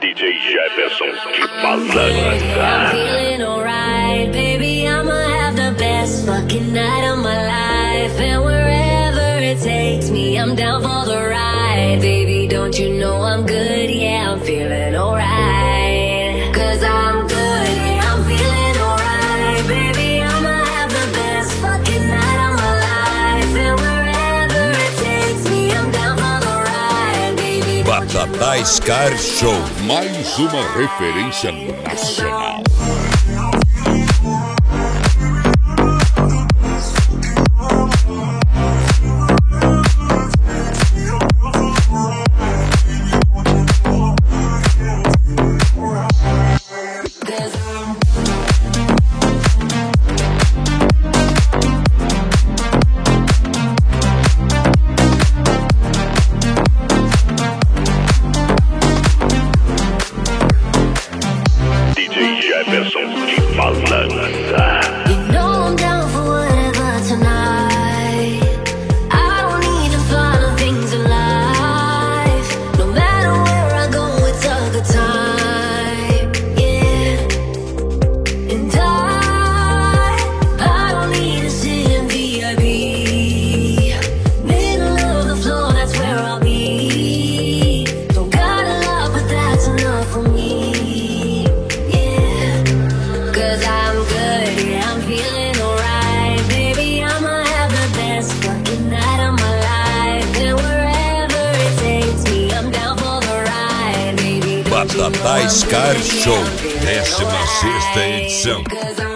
DJ Jefferson de Balança. I'm feeling alright, baby. I'ma have the best fucking night of my life. And wherever it takes me, I'm down for the ride. Baby, don't you know I'm good? Yeah, I'm feeling alright. Cause I'm good, yeah, I'm feeling alright. Baby, I'ma have the best fucking night of my life. And wherever it takes me, I'm down for the ride. Baby, don't you know Batatais Car Show, mais uma referência nacional. Jefferson de Balança. You know I'm down for whatever tonight. I don't need to follow things in life. No matter where I go, it's a good time. Yeah. And I don't need to sit in VIP. Middle of the floor, that's where I'll be. Don't got a lot, but that's enough for me. Cause I'm good, yeah, I'm feeling alright. Baby, I'ma have the best fucking night of my life. And wherever it takes me, I'm down for the ride. Baby, don't you know I'm Batatais Car good, Show, yeah, I'm feeling 16ª edição. alright. Cause I'm